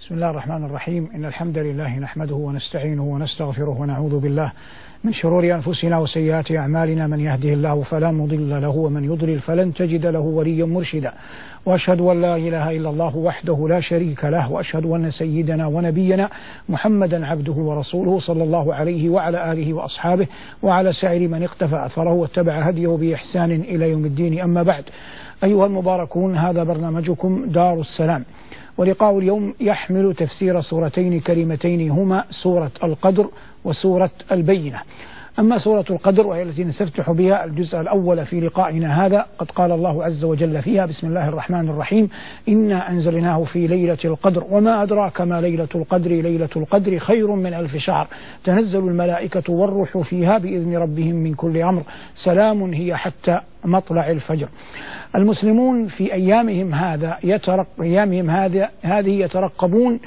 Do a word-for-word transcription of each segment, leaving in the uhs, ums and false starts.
بسم الله الرحمن الرحيم. إن الحمد لله نحمده ونستعينه ونستغفره ونعوذ بالله من شرور أنفسنا وسيئات أعمالنا. من يهده الله فلا مضل له ومن يضلل فلن تجد له وليا مرشدا. وأشهد أن لا إله إلا الله وحده لا شريك له، وأشهد أن سيدنا ونبينا محمدا عبده ورسوله صلى الله عليه وعلى آله وأصحابه وعلى سائر من اقتفى أثره واتبع هديه بإحسان إلى يوم الدين. أما بعد، أيها المباركون، هذا برنامجكم دار السلام، ولقاء اليوم يحمل تفسير سورتين كريمتين هما سورة القدر وسورة البينة. أما سورة القدر وهي التي نستفتح بها الجزء الأول في لقائنا هذا، قد قال الله عز وجل فيها: بسم الله الرحمن الرحيم، إنا أنزلناه في ليلة القدر وما أدراك ما ليلة القدر، ليلة القدر خير من ألف شهر، تنزل الملائكة والروح فيها بإذن ربهم من كل أمر، سلام هي حتى مطلع الفجر. المسلمون في أيامهم هذا يترق أيامهم هذا هذه يترقبون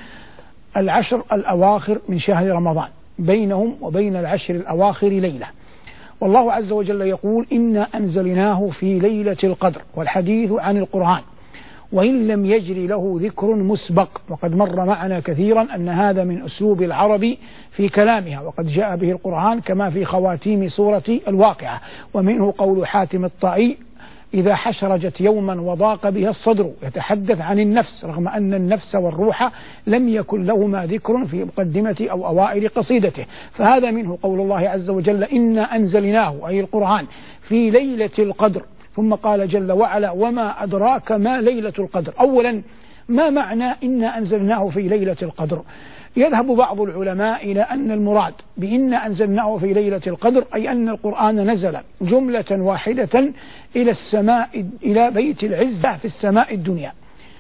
العشر الأواخر من شهر رمضان، بينهم وبين العشر الأواخر ليلة، والله عز وجل يقول: إنا أنزلناه في ليلة القدر، والحديث عن القرآن وإن لم يجري له ذكر مسبق. وقد مر معنا كثيرا أن هذا من أسلوب العرب في كلامها، وقد جاء به القرآن كما في خواتيم سورة الواقعة، ومنه قول حاتم الطائي: إذا حشرجت يوما وضاق بها الصدر، يتحدث عن النفس رغم أن النفس والروح لم يكن لهما ذكر في مقدمة أو أوائل قصيدته. فهذا منه قول الله عز وجل: إنا أنزلناه أي القرآن في ليلة القدر. ثم قال جل وعلا: وما أدراك ما ليلة القدر. أولا، ما معنى إنا أنزلناه في ليلة القدر؟ يذهب بعض العلماء إلى أن المراد بإنا أنزلناه في ليلة القدر أي أن القرآن نزل جملة واحدة إلى السماء إلى بيت العزة في السماء الدنيا.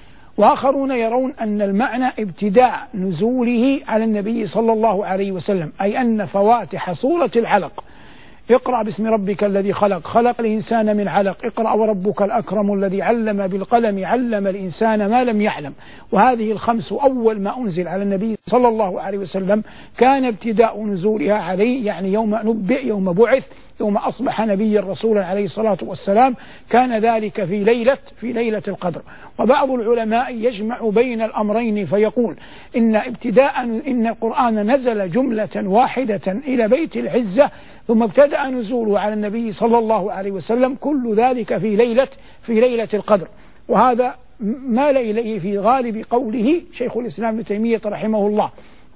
وآخرون يرون أن المعنى ابتداء نزوله على النبي صلى الله عليه وسلم، أي أن فواتح سورة العلق: اقرأ باسم ربك الذي خلق، خلق الإنسان من علق، اقرأ وربك الأكرم الذي علم بالقلم، علم الإنسان ما لم يعلم. وهذه الخمس أول ما أنزل على النبي صلى الله عليه وسلم كان ابتداء نزولها عليه، يعني يوم نبئ، يوم بعث، يوم أصبح نبيا رسولا عليه الصلاة والسلام، كان ذلك في ليلة في ليلة القدر. وبعض العلماء يجمع بين الأمرين فيقول إن ابتداء إن القرآن نزل جملة واحدة إلى بيت العزة، ثم ابتدأ نزوله على النبي صلى الله عليه وسلم، كل ذلك في ليلة في ليلة القدر. وهذا مال إليه في غالب قوله شيخ الإسلام ابن تيمية رحمه الله.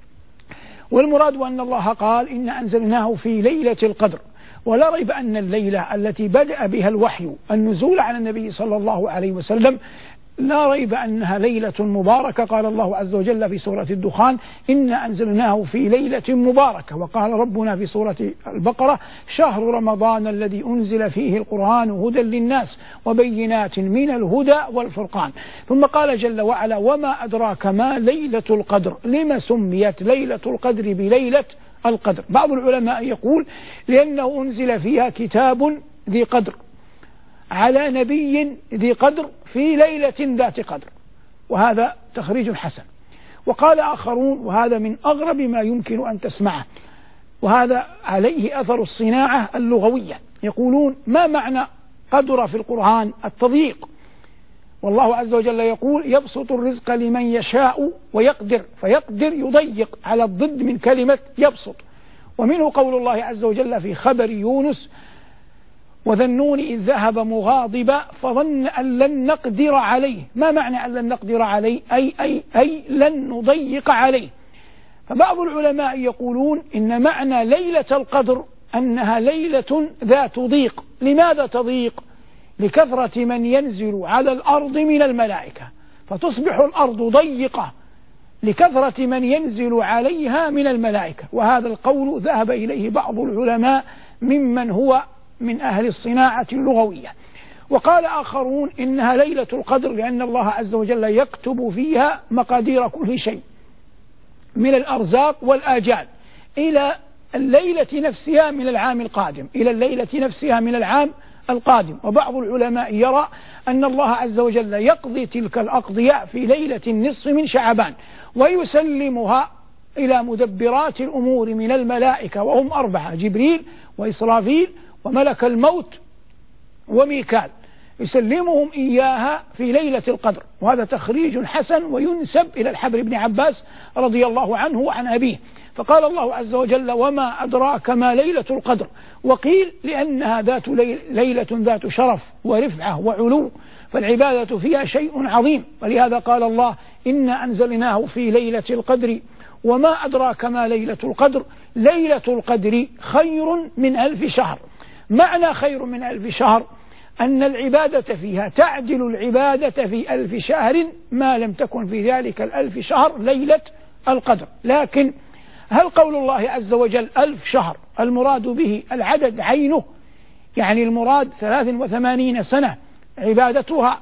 والمراد أن الله قال: إن أنزلناه في ليلة القدر. ولا ريب أن الليلة التي بدأ بها الوحي النزول على النبي صلى الله عليه وسلم لا ريب أنها ليلة مباركة. قال الله عز وجل في سورة الدخان: إنا أنزلناه في ليلة مباركة. وقال ربنا في سورة البقرة: شهر رمضان الذي أنزل فيه القرآن هدى للناس وبينات من الهدى والفرقان. ثم قال جل وعلا: وما أدراك ما ليلة القدر. لما سميت ليلة القدر بليلة القدر؟ بعض العلماء يقول: لأنه أنزل فيها كتاب ذي قدر على نبي ذي قدر في ليلة ذات قدر. وهذا تخريج حسن. وقال آخرون، وهذا من أغرب ما يمكن أن تسمعه، وهذا عليه أثر الصناعة اللغوية، يقولون: ما معنى قدر في القرآن؟ التضييق. والله عز وجل يقول: يبسط الرزق لمن يشاء ويقدر، فيقدر يضيق على الضد من كلمة يبسط. ومنه قول الله عز وجل في خبر يونس: وذا النون إذ ذهب مغاضبا فظن أن لن نقدر عليه. ما معنى أن لن نقدر عليه؟ أي, أي, أي لن نضيق عليه. فبعض العلماء يقولون إن معنى ليلة القدر أنها ليلة ذات ضيق. لماذا تضيق؟ لكثرة من ينزل على الأرض من الملائكة، فتصبح الأرض ضيقة لكثرة من ينزل عليها من الملائكة. وهذا القول ذهب إليه بعض العلماء ممن هو من أهل الصناعة اللغوية. وقال آخرون: إنها ليلة القدر لأن الله عز وجل يكتب فيها مقادير كل شيء من الأرزاق والآجال إلى الليلة نفسها من العام القادم إلى الليلة نفسها من العام القادم. وبعض العلماء يرى أن الله عز وجل يقضي تلك الأقضية في ليلة النصف من شعبان، ويسلمها إلى مدبرات الأمور من الملائكة، وهم أربعة: جبريل وإسرافيل وملك الموت وميكال. يسلمهم إياها في ليلة القدر. وهذا تخريج حسن وينسب إلى الحبر بن عباس رضي الله عنه وعن أبيه. فقال الله عز وجل: وما أدراك ما ليلة القدر. وقيل لأنها ذات ليلة ذات شرف ورفعة وعلو، فالعبادة فيها شيء عظيم، ولهذا قال الله: إنا أنزلناه في ليلة القدر وما أدراك ما ليلة القدر ليلة القدر خير من ألف شهر. معنى خير من ألف شهر أن العبادة فيها تعدل العبادة في ألف شهر ما لم تكن في ذلك الألف شهر ليلة القدر. لكن هل قول الله عز وجل ألف شهر المراد به العدد عينه؟ يعني المراد ثلاث وثمانين سنة عبادتها،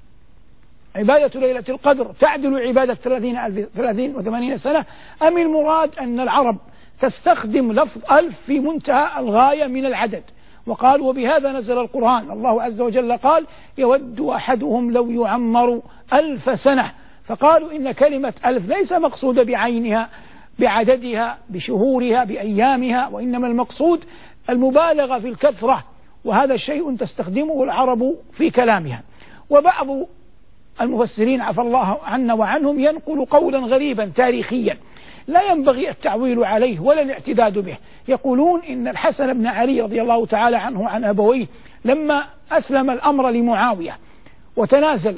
عبادة ليلة القدر تعدل عبادة ثلاثين وثمانين سنة، أم المراد أن العرب تستخدم لفظ ألف في منتهى الغاية من العدد؟ وقال: وبهذا نزل القرآن. الله عز وجل قال: يود أحدهم لو يعمر ألف سنة. فقالوا إن كلمة ألف ليس مقصودة بعينها بعددها بشهورها بأيامها، وإنما المقصود المبالغة في الكثرة، وهذا شيء تستخدمه العرب في كلامها. وبعض المفسرين عفى الله عنا وعنهم ينقل قولا غريبا تاريخيا لا ينبغي التعويل عليه ولا الاعتداد به. يقولون إن الحسن بن علي رضي الله تعالى عنه عن أبويه لما أسلم الأمر لمعاوية وتنازل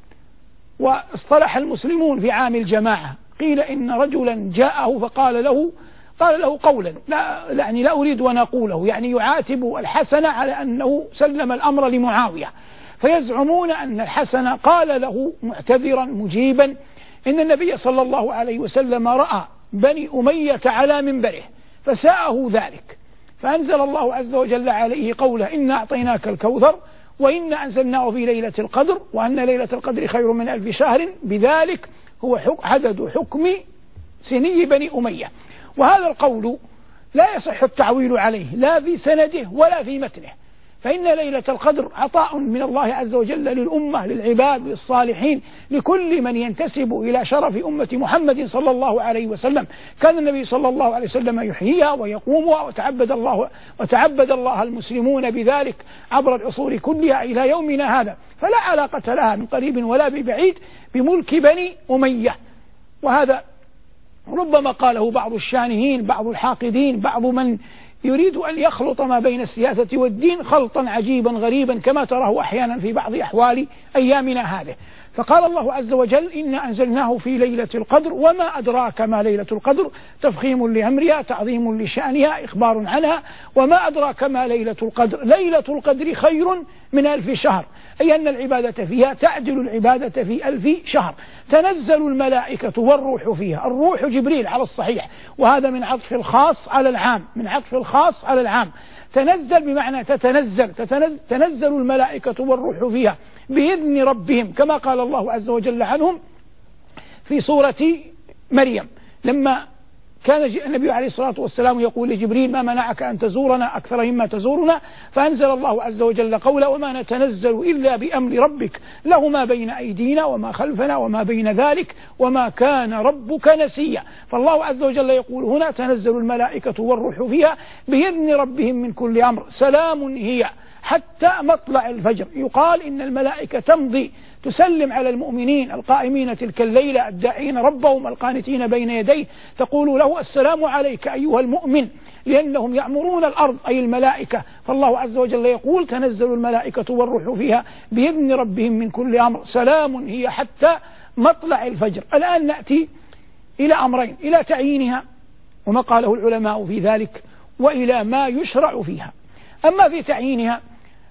واصطلح المسلمون في عام الجماعة، قيل إن رجلا جاءه فقال له قال له قولا لا يعني لا أريد أن أقوله، يعني يعاتب الحسن على أنه سلم الأمر لمعاوية. فيزعمون أن الحسن قال له معتذرا مجيبا إن النبي صلى الله عليه وسلم رأى بني أمية على منبره فساءه ذلك، فأنزل الله عز وجل عليه قوله: إنا أعطيناك الكوثر وإنا أنزلناه في ليلة القدر وأن ليلة القدر خير من ألف شهر، بذلك هو عدد حكم سني بني أمية. وهذا القول لا يصح التعويل عليه لا في سنده ولا في متنه، فإن ليلة القدر عطاء من الله عز وجل للأمة للعباد للصالحين لكل من ينتسب إلى شرف أمة محمد صلى الله عليه وسلم. كان النبي صلى الله عليه وسلم يحييها ويقومها، وتعبد الله وتعبد الله المسلمون بذلك عبر العصور كلها إلى يومنا هذا، فلا علاقة لها من قريب ولا ببعيد بملك بني أمية. وهذا ربما قاله بعض الشانهين بعض الحاقدين بعض من يريد أن يخلط ما بين السياسة والدين خلطا عجيبا غريبا كما تراه أحيانا في بعض أحوال أيامنا هذه. فقال الله عز وجل: إنا أنزلناه في ليلة القدر وما أدراك ما ليلة القدر، تفخيم لأمرها تعظيم لشأنها إخبار عنها. وما أدراك ما ليلة القدر ليلة القدر خير من ألف شهر، أي أن العبادة فيها تعدل العبادة في ألف شهر. تنزل الملائكة والروح فيها، الروح جبريل على الصحيح، وهذا من عطف الخاص على العام، من عطف الخاص على العام. تنزل بمعنى تتنزل، تتنزل, تنزل الملائكة والروح فيها بإذن ربهم، كما قال الله عز وجل عنهم في سورة مريم لما كان النبي عليه الصلاة والسلام يقول لجبريل: ما منعك أن تزورنا أكثر مما تزورنا؟ فأنزل الله عز وجل قوله: وما نتنزل إلا بأمر ربك له ما بين أيدينا وما خلفنا وما بين ذلك وما كان ربك نسيا. فالله عز وجل يقول هنا: تنزل الملائكة والروح فيها بإذن ربهم من كل أمر سلام هي حتى مطلع الفجر. يقال إن الملائكة تمضي تسلم على المؤمنين القائمين تلك الليلة الداعين ربهم القانتين بين يديه، تقول له: السلام عليك أيها المؤمن، لأنهم يأمرون الأرض أي الملائكة. فالله عز وجل يقول: تنزل الملائكة والروح فيها بإذن ربهم من كل أمر سلام هي حتى مطلع الفجر. الآن نأتي إلى أمرين: إلى تعيينها وما قاله العلماء في ذلك، وإلى ما يشرع فيها. أما في تعيينها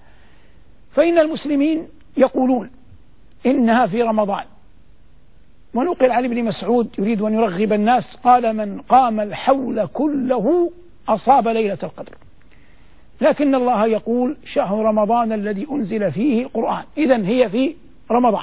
فإن المسلمين يقولون إنها في رمضان، ونقل عن ابن مسعود يريد أن يرغب الناس قال: من قام الحول كله أصاب ليلة القدر. لكن الله يقول: شهر رمضان الذي أنزل فيه القرآن، إذن هي في رمضان،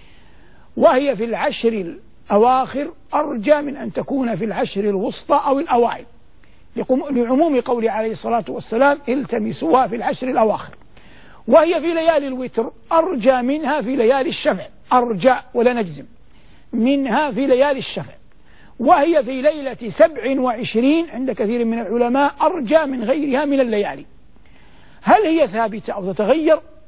وهي في العشر الأواخر أرجى من أن تكون في العشر الوسطى أو الأوائل، لعموم قوله عليه الصلاة والسلام: التمسوها في العشر الأواخر. وهي في ليالي الوتر أرجى منها في ليالي الشفع، أرجى ولا نجزم منها في ليالي الشفع. وهي في ليلة سبع وعشرين عند كثير من العلماء أرجى من غيرها من الليالي. هل هي ثابتة أو تتغير؟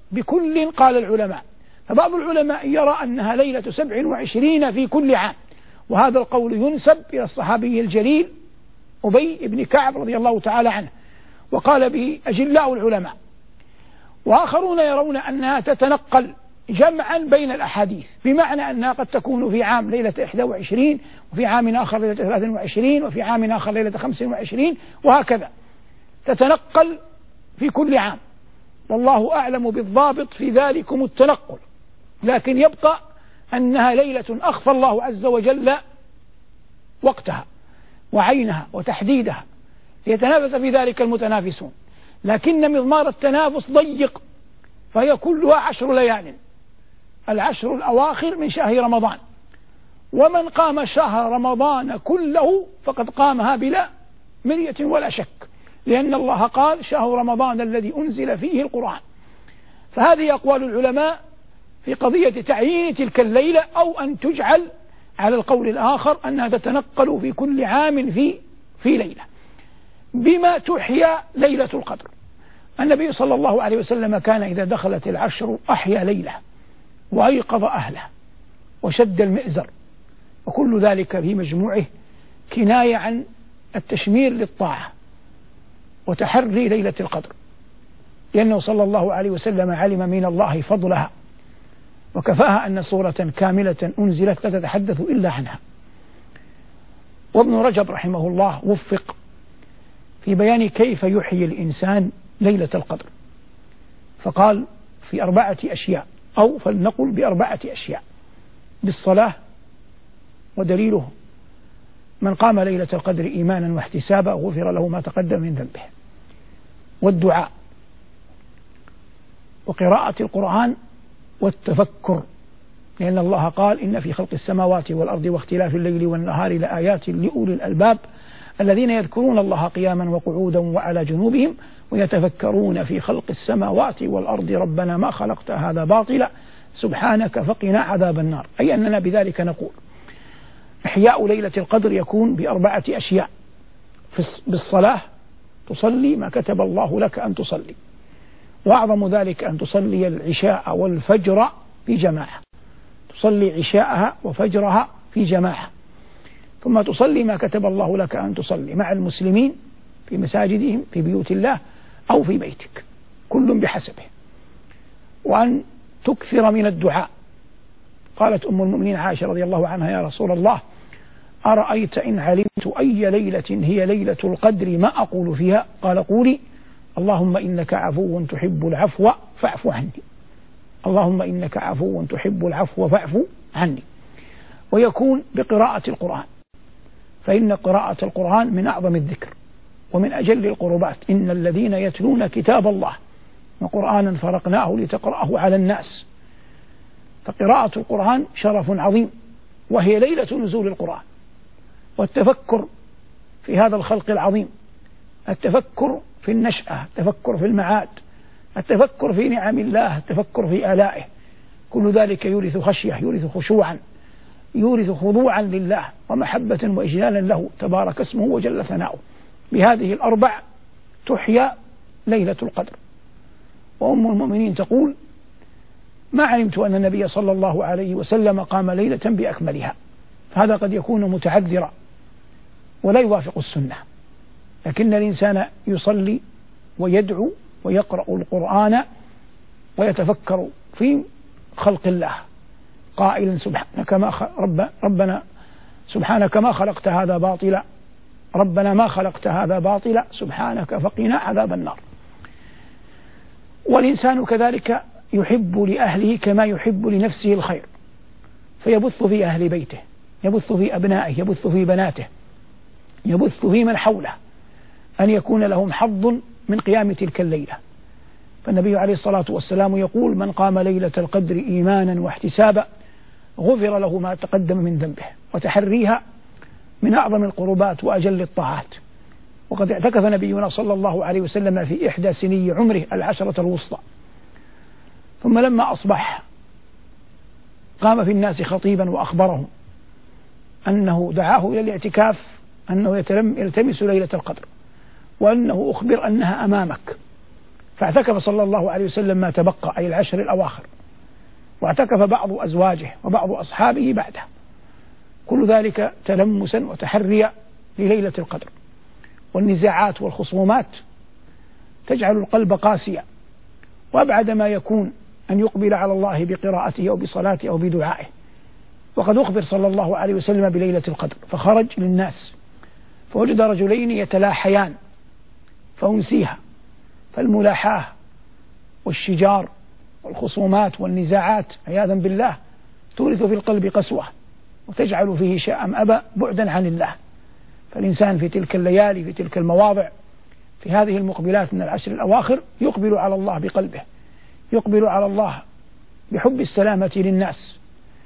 بكل قال العلماء. فبعض العلماء يرى أنها ليلة سبع وعشرين في كل عام، وهذا القول ينسب إلى الصحابي الجليل أبي بن كعب رضي الله تعالى عنه، وقال به أجلاء العلماء. وآخرون يرون أنها تتنقل جمعا بين الأحاديث، بمعنى أنها قد تكون في عام ليلة إحدى وعشرين، وفي عام آخر ليلة ثلاث وعشرين، وفي عام آخر ليلة خمس وعشرين، وهكذا تتنقل في كل عام، والله أعلم بالضابط في ذلكم التنقل. لكن يبقى أنها ليلة أخفى الله عز وجل وقتها وعينها وتحديدها ليتنافس في ذلك المتنافسون، لكن مضمار التنافس ضيق، فهي كلها عشر ليال، العشر الأواخر من شهر رمضان، ومن قام شهر رمضان كله فقد قامها بلا مرية ولا شك، لأن الله قال شهر رمضان الذي أنزل فيه القرآن. فهذه أقوال العلماء في قضية تعيين تلك الليلة، أو أن تجعل على القول الآخر أنها تتنقل في كل عام في في ليلة. بما تحيا ليلة القدر، النبي صلى الله عليه وسلم كان إذا دخلت العشر أحيا ليلة وأيقظ أهله وشد المئزر، وكل ذلك في مجموعه كناية عن التشمير للطاعة وتحري ليلة القدر، لأنه صلى الله عليه وسلم علم من الله فضلها، وكفاها أن سورة كاملة أنزلت لا تتحدث إلا عنها. وابن رجب رحمه الله وفق في بيان كيف يحيي الإنسان ليلة القدر، فقال في أربعة أشياء، أو فلنقل بأربعة أشياء: بالصلاة، ودليله من قام ليلة القدر إيمانا واحتسابا غفر له ما تقدم من ذنبه، والدعاء، وقراءة القرآن، والتفكر، لأن الله قال إن في خلق السماوات والأرض واختلاف الليل والنهار لآيات لأولي الألباب الذين يذكرون الله قياما وقعودا وعلى جنوبهم ويتفكرون في خلق السماوات والأرض ربنا ما خلقت هذا باطلا سبحانك فقنا عذاب النار. أي أننا بذلك نقول إحياء ليلة القدر يكون بأربعة أشياء: بالصلاة، تصلي ما كتب الله لك أن تصلي، وأعظم ذلك أن تصلي العشاء والفجر في جماعة، تصلي عشاءها وفجرها في جماعة، ثم تصلي ما كتب الله لك أن تصلي مع المسلمين في مساجدهم في بيوت الله أو في بيتك، كل بحسبه، وأن تكثر من الدعاء. قالت أم المؤمنين عائشة رضي الله عنها: يا رسول الله أرأيت إن علمت أي ليلة هي ليلة القدر ما أقول فيها؟ قال: قولي اللهم إنك عفو تحب العفو فاعف عني، اللهم إنك عفو تحب العفو فاعف عني. ويكون بقراءة القرآن، فإن قراءة القرآن من أعظم الذكر ومن أجل القربات. إن الذين يتلون كتاب الله وقرآنا فرقناه لتقرأه على الناس، فقراءة القرآن شرف عظيم، وهي ليلة نزول القرآن. والتفكر في هذا الخلق العظيم، التفكر في النشأة، التفكر في المعاد، التفكر في نعم الله، التفكر في آلائه، كل ذلك يورث خشية، يورث خشوعا، يورث خضوعا لله ومحبة وإجلالا له تبارك اسمه وجل ثناؤه. بهذه الأربع تحيا ليلة القدر. وأم المؤمنين تقول: ما علمت أن النبي صلى الله عليه وسلم قام ليلة بأكملها. هذا قد يكون متعذرا ولا يوافق السنة، لكن الإنسان يصلي ويدعو ويقرأ القرآن ويتفكر في خلق الله قائلا: سبحانك ما رب ربنا سبحانك ما خلقت هذا باطلا، ربنا ما خلقت هذا باطلا سبحانك فقنا عذاب النار. والإنسان كذلك يحب لأهله كما يحب لنفسه الخير، فيبث في أهل بيته، يبث في أبنائه، يبث في بناته، يبث في من حوله أن يكون لهم حظ من قيام تلك الليلة. فالنبي عليه الصلاة والسلام يقول: من قام ليلة القدر إيمانا واحتسابا غفر له ما تقدم من ذنبه. وتحريها من أعظم القربات وأجل الطاعات. وقد اعتكف نبينا صلى الله عليه وسلم في إحدى سني عمره العشرة الوسطى، ثم لما أصبح قام في الناس خطيبا وأخبرهم أنه دعاه إلى الاعتكاف، أنه يلتمس ليلة القدر، وأنه أخبر أنها أمامك، فاعتكف صلى الله عليه وسلم ما تبقى أي العشر الأواخر، واعتكف بعض أزواجه وبعض أصحابه بعده، كل ذلك تلمسا وتحريا لليلة القدر. والنزاعات والخصومات تجعل القلب قاسيا، وأبعد ما يكون أن يقبل على الله بقراءته أو بصلاته أو بدعائه. وقد أخبر صلى الله عليه وسلم بليلة القدر، فخرج للناس فوجد رجلين يتلاحيان فأنسيها. فالملاحاة والشجار والخصومات والنزاعات عياذا بالله تورث في القلب قسوة، وتجعل فيه شاء أم أبى بعدا عن الله. فالإنسان في تلك الليالي في تلك المواضع في هذه المقبلات من العشر الأواخر يقبل على الله بقلبه، يقبل على الله بحب السلامة للناس،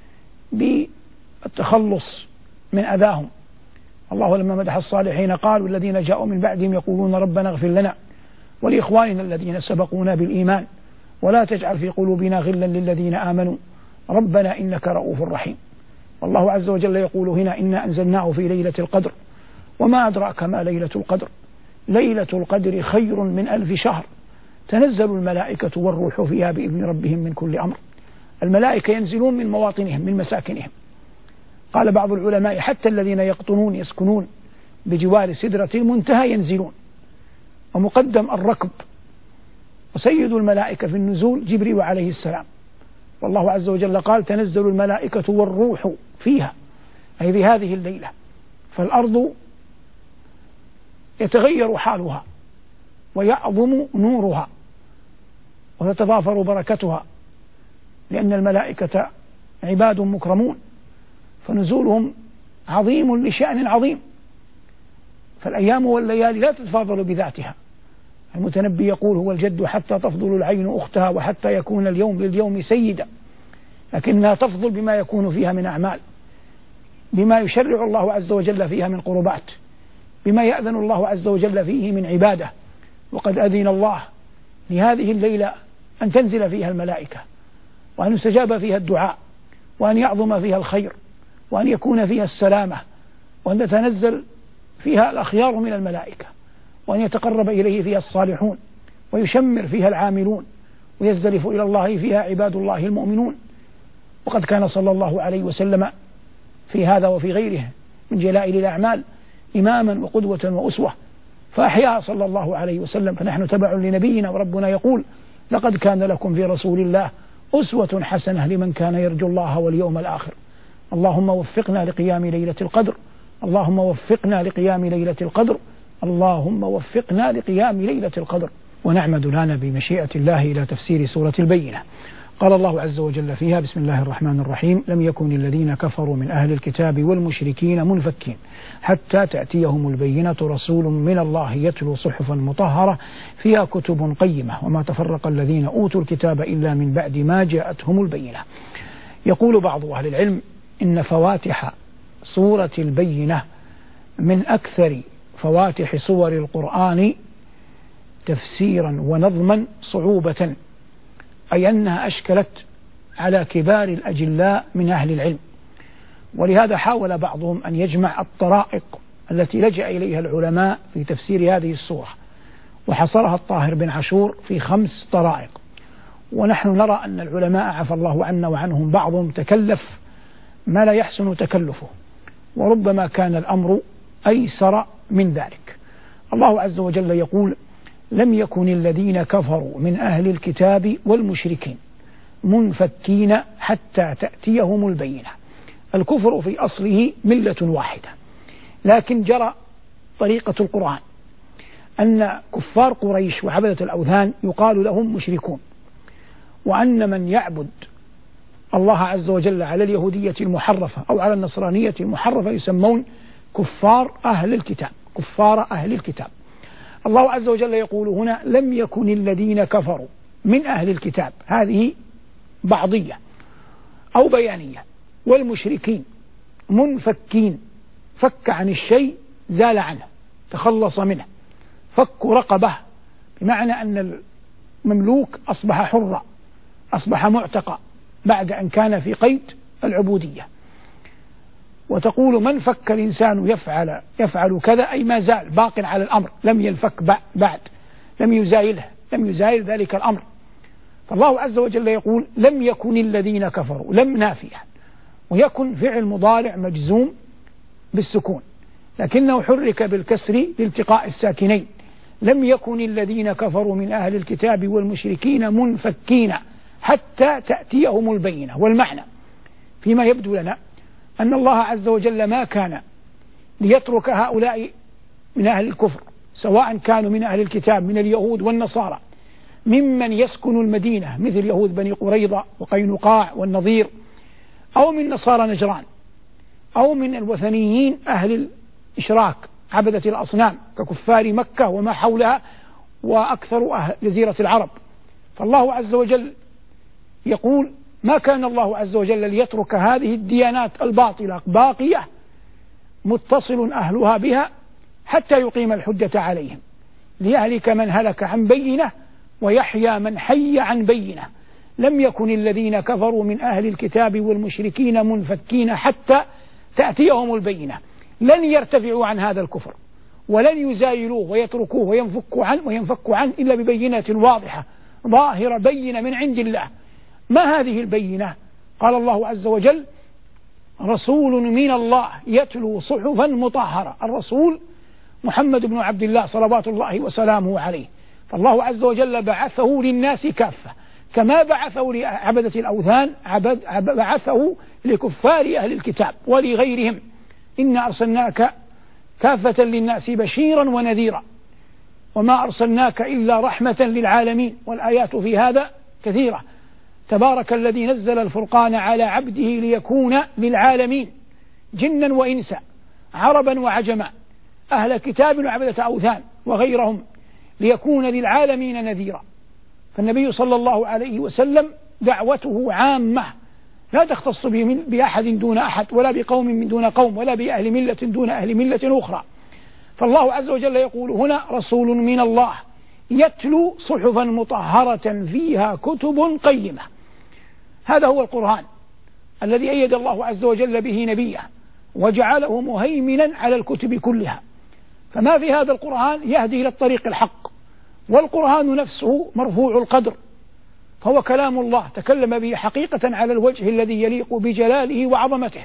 بالتخلص من أذاهم. الله لما مدح الصالحين قال: والذين جاءوا من بعدهم يقولون ربنا اغفر لنا ولإخواننا الذين سبقونا بالإيمان ولا تجعل في قلوبنا غلا للذين آمنوا ربنا إنك رؤوف رحيم. والله عز وجل يقول هنا: إنا أنزلناه في ليلة القدر وما أدراك ما ليلة القدر ليلة القدر خير من ألف شهر تنزل الملائكة والروح فيها بإذن ربهم من كل أمر. الملائكة ينزلون من مواطنهم من مساكنهم. قال بعض العلماء: حتى الذين يقطنون يسكنون بجوار سدرة المنتهى ينزلون. ومقدم الركب وسيد الملائكة في النزول جبريل عليه السلام. والله عز وجل قال: تنزل الملائكة والروح فيها، أي في هذه الليلة. فالأرض يتغير حالها ويعظم نورها وتتضافر بركتها، لأن الملائكة عباد مكرمون، فنزولهم عظيم لشأن عظيم. فالأيام والليالي لا تتفاضل بذاتها. المتنبي يقول: هو الجد حتى تفضل العين أختها وحتى يكون اليوم لليوم سيدا، لكنها تفضل بما يكون فيها من أعمال، بما يشرع الله عز وجل فيها من قربات، بما يأذن الله عز وجل فيه من عبادة. وقد أذن الله لهذه الليلة أن تنزل فيها الملائكة، وأن يستجاب فيها الدعاء، وأن يعظم فيها الخير، وأن يكون فيها السلامة، وأن تتنزل فيها الأخيار من الملائكة، وأن يتقرب إليه فيها الصالحون، ويشمر فيها العاملون، ويزدلف إلى الله فيها عباد الله المؤمنون. وقد كان صلى الله عليه وسلم في هذا وفي غيره من جلائل الأعمال إماما وقدوة وأسوة، فأحياها صلى الله عليه وسلم. فنحن تبع لنبينا، وربنا يقول: لقد كان لكم في رسول الله أسوة حسنة لمن كان يرجو الله واليوم الآخر. اللهم وفقنا لقيام ليلة القدر، اللهم وفقنا لقيام ليلة القدر، اللهم وفقنا لقيام ليلة القدر. ونعمد لنا بمشيئة الله إلى تفسير سورة البينة. قال الله عز وجل فيها: بسم الله الرحمن الرحيم: لم يكن الذين كفروا من أهل الكتاب والمشركين منفكين حتى تأتيهم البينة رسول من الله يتلو صحفا مطهرة فيها كتب قيمة وما تفرق الذين أوتوا الكتاب إلا من بعد ما جاءتهم البينة. يقول بعض أهل العلم إن فواتح سورة البينة من أكثر فواتح سور القرآن تفسيرا ونظما صعوبة، أي أنها أشكلت على كبار الأجلاء من أهل العلم. ولهذا حاول بعضهم أن يجمع الطرائق التي لجأ إليها العلماء في تفسير هذه السورة، وحصرها الطاهر بن عاشور في خمس طرائق. ونحن نرى أن العلماء عفى الله عنا وعنهم بعضهم تكلف ما لا يحسن تكلفه، وربما كان الأمر أيسر من ذلك. الله عز وجل يقول: لم يكن الذين كفروا من أهل الكتاب والمشركين منفكين حتى تأتيهم البينة. الكفر في أصله ملة واحدة، لكن جرى طريقة القرآن أن كفار قريش وعبدة الأوثان يقال لهم مشركون، وأن من يعبد الله عز وجل على اليهودية المحرفة أو على النصرانية المحرفة يسمون كفار أهل الكتاب، كفار أهل الكتاب. الله عز وجل يقول هنا: لم يكن الذين كفروا من أهل الكتاب، هذه بعضية أو بيانية، والمشركين منفكين، فك عن الشيء زال عنه، تخلص منه، فك رقبة، بمعنى أن المملوك أصبح حرا، أصبح معتقا بعد أن كان في قيد العبودية. وتقول: من فك الإنسان يفعل يفعل كذا، أي ما زال باق على الأمر، لم ينفك بعد، لم يزايله، لم يزايل ذلك الأمر. فالله عز وجل يقول لم يكن الذين كفروا، لم نافية، ويكن فعل مضارع مجزوم بالسكون لكنه حرك بالكسر لالتقاء الساكنين. لم يكن الذين كفروا من أهل الكتاب والمشركين منفكين حتى تأتيهم البينة. والمعنى فيما يبدو لنا أن الله عز وجل ما كان ليترك هؤلاء من أهل الكفر سواء كانوا من أهل الكتاب من اليهود والنصارى ممن يسكن المدينة مثل يهود بني قريظة وقينقاع والنضير، أو من نصارى نجران، أو من الوثنيين أهل الإشراك عبدة الأصنام ككفار مكة وما حولها وأكثر أهل جزيرة العرب. فالله عز وجل يقول ما كان الله عز وجل ليترك هذه الديانات الباطلة باقية متصل أهلها بها حتى يقيم الحجة عليهم، ليهلك من هلك عن بينة ويحيى من حي عن بينة. لم يكن الذين كفروا من أهل الكتاب والمشركين منفكين حتى تأتيهم البينة. لن يرتفعوا عن هذا الكفر ولن يزايلوه ويتركوه وينفكوا عنه وينفكوا عنه إلا ببينة واضحة ظاهرة بينة من عند الله. ما هذه البينة؟ قال الله عز وجل رسول من الله يتلو صحفا مطهرة. الرسول محمد بن عبد الله صلوات الله وسلامه عليه. فالله عز وجل بعثه للناس كافة، كما بعثه لعبدة الأوثان عبد بعثه لكفار أهل الكتاب ولغيرهم. إنا أرسلناك كافة للناس بشيرا ونذيرا وما أرسلناك إلا رحمة للعالمين. والآيات في هذا كثيرة. تبارك الذي نزل الفرقان على عبده ليكون للعالمين جنا وإنسا عربا وعجما أهل كتاب وعبدة أوثان وغيرهم ليكون للعالمين نذيرا. فالنبي صلى الله عليه وسلم دعوته عامة لا تختص بأحد دون أحد ولا بقوم من دون قوم ولا بأهل ملة دون أهل ملة أخرى. فالله عز وجل يقول هنا رسول من الله يتلو صحفا مطهرة فيها كتب قيمة. هذا هو القرآن الذي أيد الله عز وجل به نبيه وجعله مهيمنا على الكتب كلها. فما في هذا القرآن يهدي إلى الطريق الحق، والقرآن نفسه مرفوع القدر فهو كلام الله تكلم به حقيقة على الوجه الذي يليق بجلاله وعظمته.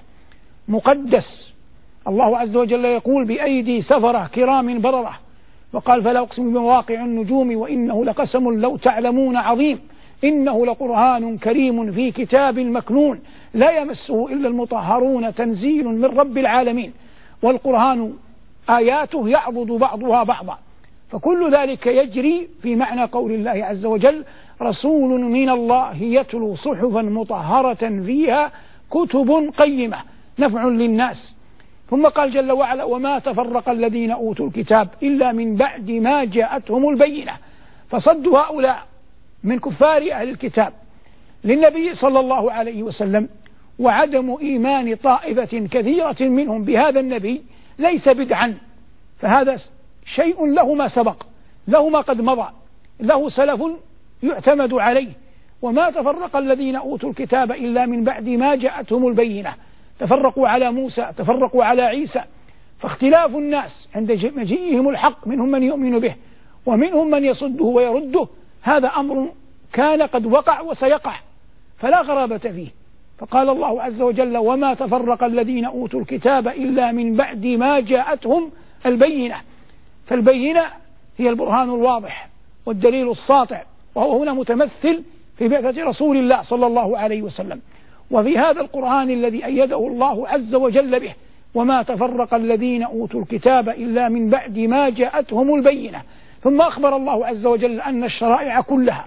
مقدس. الله عز وجل يقول بأيدي سفرة كرام بررة، وقال فلا أقسم بمواقع النجوم وإنه لقسم لو تعلمون عظيم إنه لقرآن كريم في كتاب مكنون لا يمسه إلا المطهرون تنزيل من رب العالمين. والقرآن آياته يعضد بعضها بعضا، فكل ذلك يجري في معنى قول الله عز وجل رسول من الله يتلو صحفا مطهرة فيها كتب قيمة نفع للناس. ثم قال جل وعلا وما تفرق الذين أوتوا الكتاب إلا من بعد ما جاءتهم البينة. فصد هؤلاء من كفار أهل الكتاب للنبي صلى الله عليه وسلم وعدم إيمان طائفة كثيرة منهم بهذا النبي ليس بدعا، فهذا شيء له ما سبق، له ما قد مضى، له سلف يعتمد عليه. وما تفرق الذين أوتوا الكتاب إلا من بعد ما جاءتهم البينة. تفرقوا على موسى، تفرقوا على عيسى. فاختلاف الناس عند مجيئهم الحق منهم من يؤمن به ومنهم من يصده ويرده، هذا أمر كان قد وقع وسيقع فلا غرابة فيه. فقال الله عز وجل وما تفرق الذين أوتوا الكتاب إلا من بعد ما جاءتهم البينة. فالبينة هي البرهان الواضح والدليل الساطع، وهو هنا متمثل في بعثة رسول الله صلى الله عليه وسلم. وفي هذا القرآن الذي أيده الله عز وجل به وما تفرق الذين أوتوا الكتاب إلا من بعد ما جاءتهم البينة. ثم أخبر الله عز وجل أن الشرائع كلها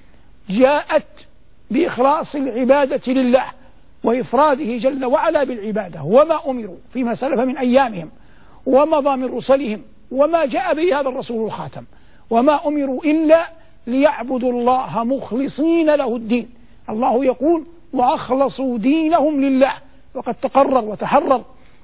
جاءت بإخلاص العبادة لله وإفراده جل وعلا بالعبادة، وما أمروا فيما سلف من أيامهم ومضى من رسلهم وما جاء به هذا الرسول الخاتم، وما أمروا إلا ليعبدوا الله مخلصين له الدين. الله يقول وأخلصوا دينهم لله. وقد تقرر وتحرر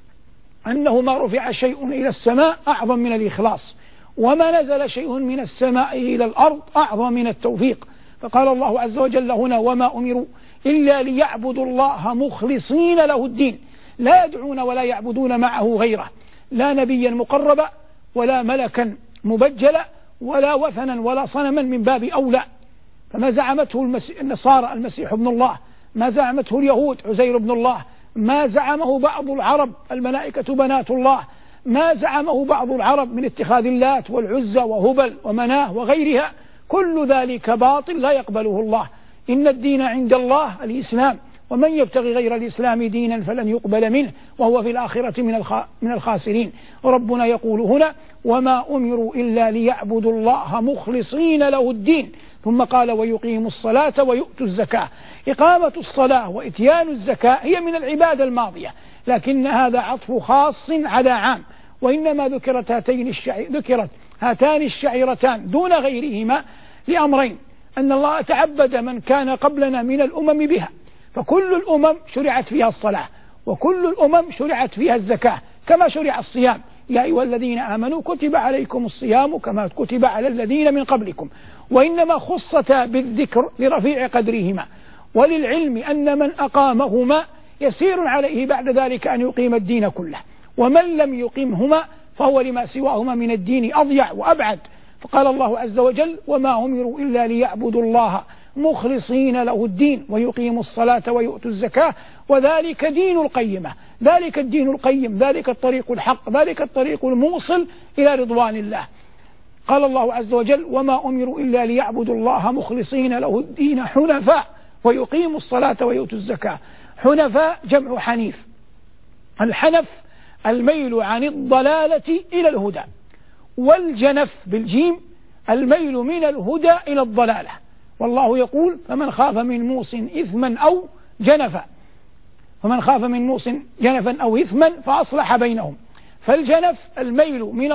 أنه ما رفع شيء إلى السماء أعظم من الإخلاص، وما نزل شيء من السماء إلى الأرض أعظم من التوفيق. فقال الله عز وجل هنا وما أمروا إلا ليعبدوا الله مخلصين له الدين، لا يدعون ولا يعبدون معه غيره، لا نبيا مقربا ولا ملكا مبجلا ولا وثنا ولا صنما من باب أولى. فما زعمته النصارى المسيح ابن الله، ما زعمته اليهود عزير ابن الله، ما زعمه بعض العرب الملائكة بنات الله، ما زعمه بعض العرب من اتخاذ اللات والعزى وهبل ومناه وغيرها، كل ذلك باطل لا يقبله الله. إن الدين عند الله الإسلام، ومن يبتغي غير الإسلام دينا فلن يقبل منه وهو في الآخرة من الخاسرين. وربنا يقول هنا: وما أمروا إلا ليعبدوا الله مخلصين له الدين، ثم قال: ويقيموا الصلاة ويؤتوا الزكاة. إقامة الصلاة وإتيان الزكاة هي من العبادة الماضية، لكن هذا عطف خاص على عام، وإنما ذكرت هاتين الشعير ذكرت هاتان الشعيرتان دون غيرهما لأمرين: أن الله تعبد من كان قبلنا من الأمم بها، فكل الأمم شرعت فيها الصلاة، وكل الأمم شرعت فيها الزكاة، كما شرع الصيام: يا أيها الذين آمنوا كتب عليكم الصيام كما كتب على الذين من قبلكم. وإنما خصتا بالذكر لرفيع قدرهما، وللعلم أن من أقامهما يسير عليه بعد ذلك أن يقيم الدين كله، ومن لم يقيمهما فهو لما سواهما من الدين أضيع وأبعد. فقال الله عز وجل: وما أمروا إلا ليعبدوا الله مخلصين له الدين ويقيموا الصلاة ويؤتوا الزكاة وذلك دين القيمة. ذلك الدين القيم، ذلك الطريق الحق، ذلك الطريق الموصل إلى رضوان الله. قال الله عز وجل: وما أمروا إلا ليعبدوا الله مخلصين له الدين حنفاء ويقيموا الصلاة ويؤتوا الزكاة. حنفاء جمع حنيف، الحنف الميل عن الضلالة إلى الهدى، والجنف بالجيم الميل من الهدى إلى الضلالة. والله يقول: فمن خاف من موص إثما أو جنفا فمن خاف من موص جنفا أو إثما فأصلح بينهم. فالجنف الميل من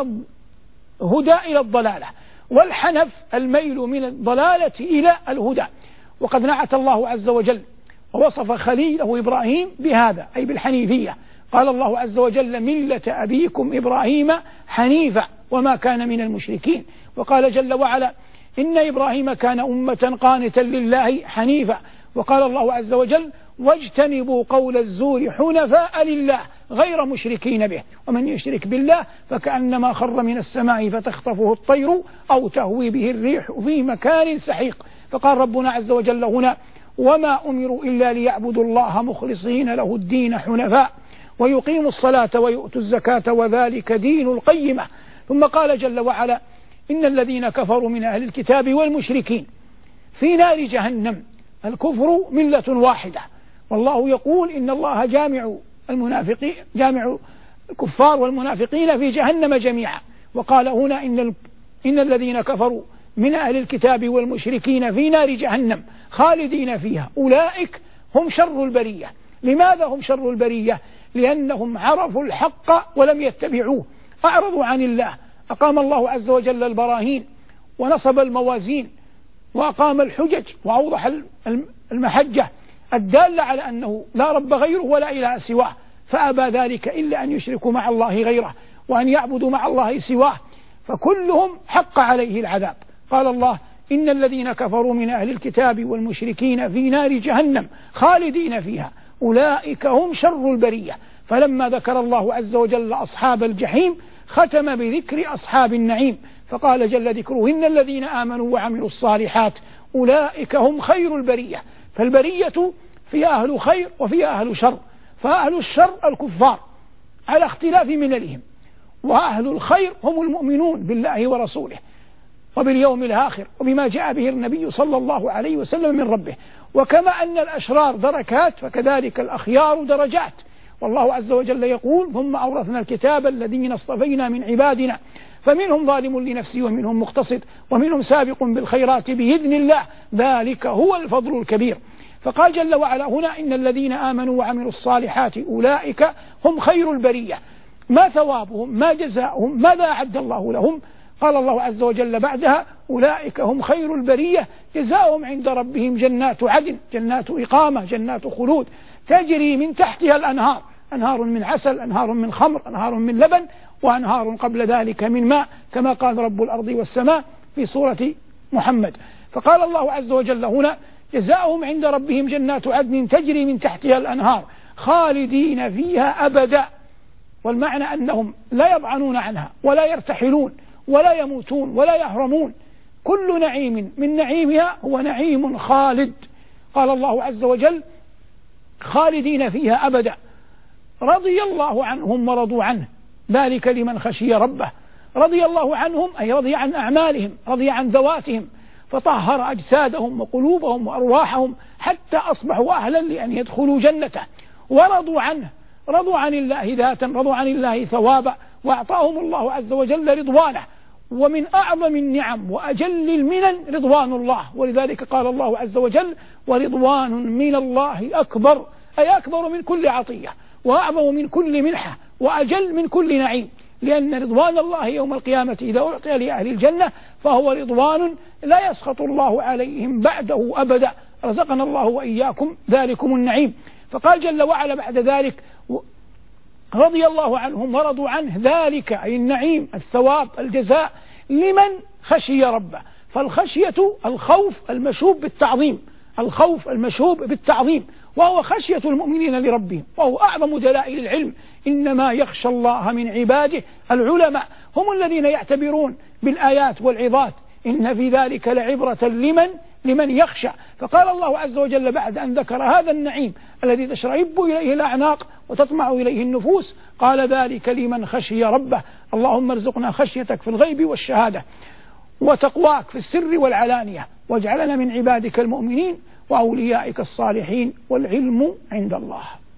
الهدى إلى الضلالة، والحنف الميل من الضلالة إلى الهدى. وقد نعت الله عز وجل ووصف خليله إبراهيم بهذا، أي بالحنيفية. قال الله عز وجل: ملة أبيكم إبراهيم حنيفا وما كان من المشركين. وقال جل وعلا: إن إبراهيم كان أمة قانتا لله حنيفا. وقال الله عز وجل: واجتنبوا قول الزور حنفاء لله غير مشركين به ومن يشرك بالله فكأنما خر من السماء فتخطفه الطير أو تهوي به الريح في مكان سحيق. فقال ربنا عز وجل هنا: وما أمروا إلا ليعبدوا الله مخلصين له الدين حنفاء ويقيموا الصلاة ويؤتوا الزكاة وذلك دين القيمة. ثم قال جل وعلا: إن الذين كفروا من أهل الكتاب والمشركين في نار جهنم. الكفر ملة واحدة، والله يقول: إن الله جامع المنافقين جامع الكفار والمنافقين في جهنم جميعا. وقال هنا: إن إن الذين كفروا من أهل الكتاب والمشركين في نار جهنم خالدين فيها أولئك هم شر البرية. لماذا هم شر البرية؟ لأنهم عرفوا الحق ولم يتبعوه، أعرضوا عن الله. أقام الله عز وجل البراهين ونصب الموازين وأقام الحجج وأوضح المحجة الدالة على أنه لا رب غيره ولا إله سواه، فأبى ذلك إلا أن يشركوا مع الله غيره وأن يعبدوا مع الله سواه، فكلهم حق عليه العذاب. قال الله: إن الذين كفروا من أهل الكتاب والمشركين في نار جهنم خالدين فيها أولئك هم شر البرية. فلما ذكر الله عز وجل أصحاب الجحيم ختم بذكر أصحاب النعيم، فقال جل ذكره: إن الذين آمنوا وعملوا الصالحات أولئك هم خير البرية. فالبرية فيها أهل خير وفيها أهل شر، فأهل الشر الكفار على اختلاف مللهم، وأهل الخير هم المؤمنون بالله ورسوله وباليوم الآخر وبما جاء به النبي صلى الله عليه وسلم من ربه. وكما أن الأشرار دركات فكذلك الأخيار درجات. والله عز وجل يقول: ثم أورثنا الكتاب الذين اصطفينا من عبادنا فمنهم ظالم لنفسه ومنهم مقتصد ومنهم سابق بالخيرات بإذن الله ذلك هو الفضل الكبير. فقال جل وعلا هنا: إن الذين آمنوا وعملوا الصالحات أولئك هم خير البرية. ما ثوابهم؟ ما جزاؤهم؟ ماذا أعد الله لهم؟ قال الله عز وجل بعدها: أولئك هم خير البرية جزاؤهم عند ربهم جنات عدن، جنات إقامة، جنات خلود تجري من تحتها الأنهار، أنهار من عسل، أنهار من خمر، أنهار من لبن، وأنهار قبل ذلك من ماء، كما قال رب الأرض والسماء في سورة محمد. فقال الله عز وجل هنا: جزاؤهم عند ربهم جنات عدن تجري من تحتها الأنهار خالدين فيها أبدا. والمعنى أنهم لا يضعنون عنها ولا يرتحلون ولا يموتون ولا يهرمون. كل نعيم من نعيمها هو نعيم خالد. قال الله عز وجل: خالدين فيها أبدا. رضي الله عنهم ورضوا عنه، ذلك لمن خشي ربه. رضي الله عنهم أي رضي عن أعمالهم، رضي عن ذواتهم، فطهر أجسادهم وقلوبهم وأرواحهم حتى أصبحوا أهلا لأن يدخلوا جنته. ورضوا عنه، رضوا عن الله ذاتا، رضوا عن الله ثوابا، وأعطاهم الله عز وجل رضوانه. ومن أعظم النعم وأجل المنن رضوان الله، ولذلك قال الله عز وجل: ورضوان من الله أكبر، أي أكبر من كل عطية، وأعظم من كل منحة، وأجل من كل نعيم. لأن رضوان الله يوم القيامة إذا أعطي لأهل الجنة فهو رضوان لا يسخط الله عليهم بعده أبدا. رزقنا الله وإياكم ذلكم النعيم. فقال جل وعلا بعد ذلك: رضي الله عنهم ورضوا عنه، ذلك أي النعيم، الثواب، الجزاء لمن خشي ربه. فالخشية الخوف المشوب بالتعظيم، الخوف المشوب بالتعظيم، وهو خشية المؤمنين لربهم، وهو أعظم دلائل العلم. إنما يخشى الله من عباده العلماء، هم الذين يعتبرون بالآيات والعظات. إن في ذلك لعبرة لمن لمن يخشى. فقال الله عز وجل بعد أن ذكر هذا النعيم الذي تشرئب إليه الأعناق وتطمع إليه النفوس، قال: ذلك لمن خشي ربه. اللهم ارزقنا خشيتك في الغيب والشهادة، وتقواك في السر والعلانية، واجعلنا من عبادك المؤمنين وأوليائك الصالحين، والعلم عند الله.